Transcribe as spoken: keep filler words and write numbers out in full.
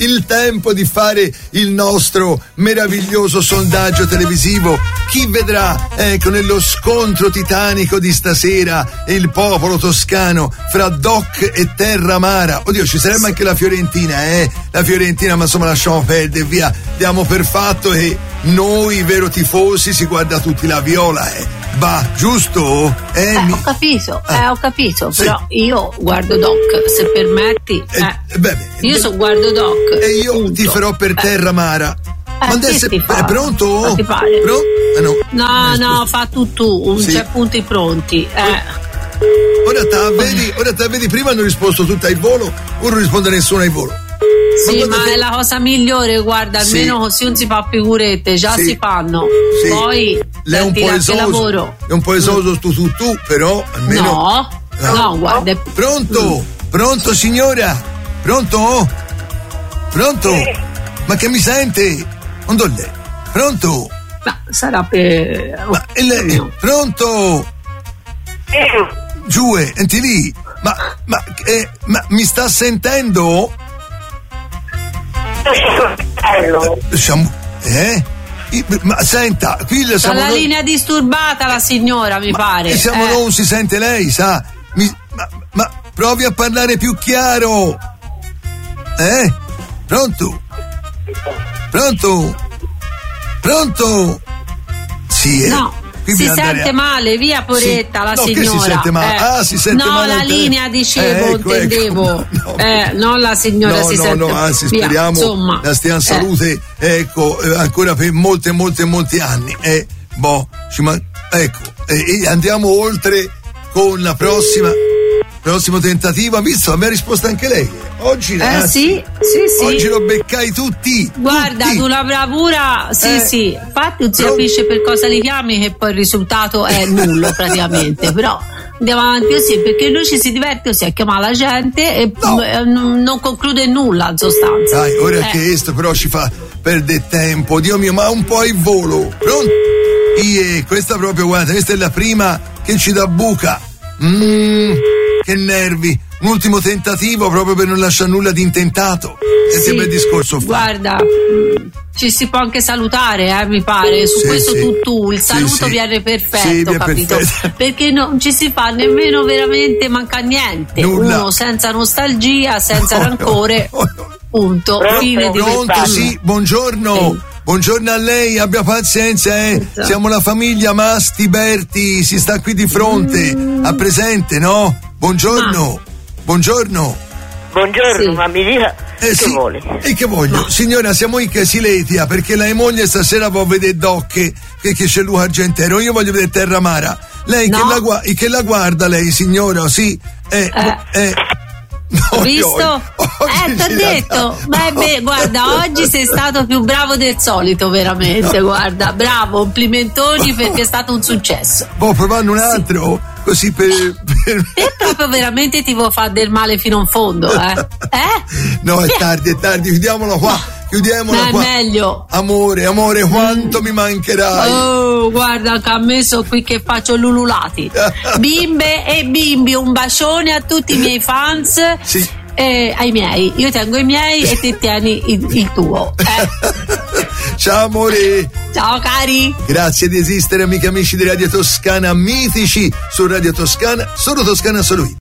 il tempo di fare il nostro meraviglioso sondaggio televisivo. Chi vedrà, ecco, nello scontro titanico di stasera il popolo toscano fra Doc e Terramara. Oddio, ci sarebbe anche la Fiorentina, eh? La Fiorentina, ma insomma lasciamo perdere, via. Diamo per fatto che noi, vero tifosi, si guarda tutti la Viola, eh? Va, giusto? Eh, eh mi... ho capito, ah. eh, ho capito, sì. Però io guardo Doc, se permetti. Eh, eh, beh, beh, io beh, so guardo Doc. E io punto. ti farò per Terramara. Eh, Ma adesso ti fa? è pronto? Ma ti pare? Pro? Eh, no, No, no, fa tu tu, Sì. c'è punti pronti. Eh. Ora te vedi, ora te vedi, prima hanno risposto tutte al volo, ora non risponde nessuno al volo. Sì, ma, ma è la cosa migliore, guarda, Sì. almeno così non si fa figurette, già Sì. si fanno. Sì. Poi lei è un po' esoso, lavoro. è un po' esoso tu tu tu, però almeno. No, no, no, guarda. è- Pronto? Pronto signora? Pronto? Pronto? Ma che mi sente? Non do lei. Pronto? Ma sarà per. Ma e lei? No. Pronto? Giù, enti lì. Ma, ma, eh, ma mi sta sentendo? Eh, siamo, eh? I- Ma senta, qui le C'ha siamo la noi- linea disturbata la signora, mi pare. e siamo Eh. noi, non si sente lei, sa? Mi- ma, ma provi a parlare più chiaro. Eh? Pronto? Pronto? Pronto? Sì, eh. No, Qui si bisogna andare sente a- male, via poretta Sì. la No, che signora. si sente male? Eh. Ah, si sente no, male la al te- linea dicevo, Eh, ecco, intendevo. ecco. No. Eh, non la signora no, si no, sente no, anzi via, speriamo insomma. la stia in Eh. salute, ecco, eh, ancora per molte, molte, molti anni. Eh, boh, ci man- ecco, eh, e andiamo oltre con la prossima, prossimo tentativo. Ha visto? Mi ha risposto anche lei. Oggi, Eh ragazzi, sì, sì, sì. oggi lo beccai tutti. Guarda, tutti. tu una bravura, sì, Eh. sì. Infatti non si Però- capisce per cosa li chiami, che poi il risultato è nullo praticamente. Però andiamo avanti così, perché noi ci si diverte così a chiamare la gente e No. eh, non non conclude nulla in sostanza. Dai, ora Eh. che questo però ci fa perdere tempo, Dio mio, ma un po' il volo. Pronto? Ie, questa proprio, guarda, questa è la prima che ci dà buca. Mmm, che nervi. Un ultimo tentativo proprio per non lasciare nulla di intentato. Senti Sì, che bel discorso fa. guarda, mh, ci si può anche salutare, eh, mi pare. Su Sì, questo sì. tu tu, il Sì, saluto sì. viene perfetto, Sì, viene capito? perfetto. Perché non ci si fa nemmeno veramente manca niente. Nulla. Uno senza nostalgia, senza No, no, rancore. no, no. Punto. Fine di Pronto, questa- sì, buongiorno. Sì. Buongiorno a lei, abbia pazienza, eh. Esatto. Siamo la famiglia Masti Berti, si sta qui di fronte, Mm. a presente, no? Buongiorno. Buongiorno. Buongiorno, Sì. ma mi dica Eh, che sì. vuole. E che voglio? Signora, siamo in Casiletia perché la moglie stasera può vedere Doc che, che c'è Luca Argentero. Io voglio vedere Terramara. Lei No. che, la, gua- che la guarda, lei, signora? Sì. Eh, Eh. eh. No, Visto? io- oggi Eh, t'ho ci detto. dà- Beh, beh, guarda, oggi sei stato più bravo del solito, veramente. Guarda, bravo, complimentoni perché è stato un successo. Può provare un altro? Così per. per... Te proprio veramente ti vuoi fare del male fino in fondo, eh? Eh? No, è tardi, è tardi, chiudiamola qua. Chiudiamola Ma è qua. meglio. Amore, amore, quanto mi mancherai. Oh, guarda che ha messo qui che faccio l'ululati. Bimbe e bimbi, un bacione a tutti i miei fans. Sì. E ai miei. Io tengo i miei e te tieni il, il tuo. Eh? Ciao amore. Ciao cari. Grazie di esistere, amiche e amici di Radio Toscana, mitici su Radio Toscana, solo Toscana, solo io.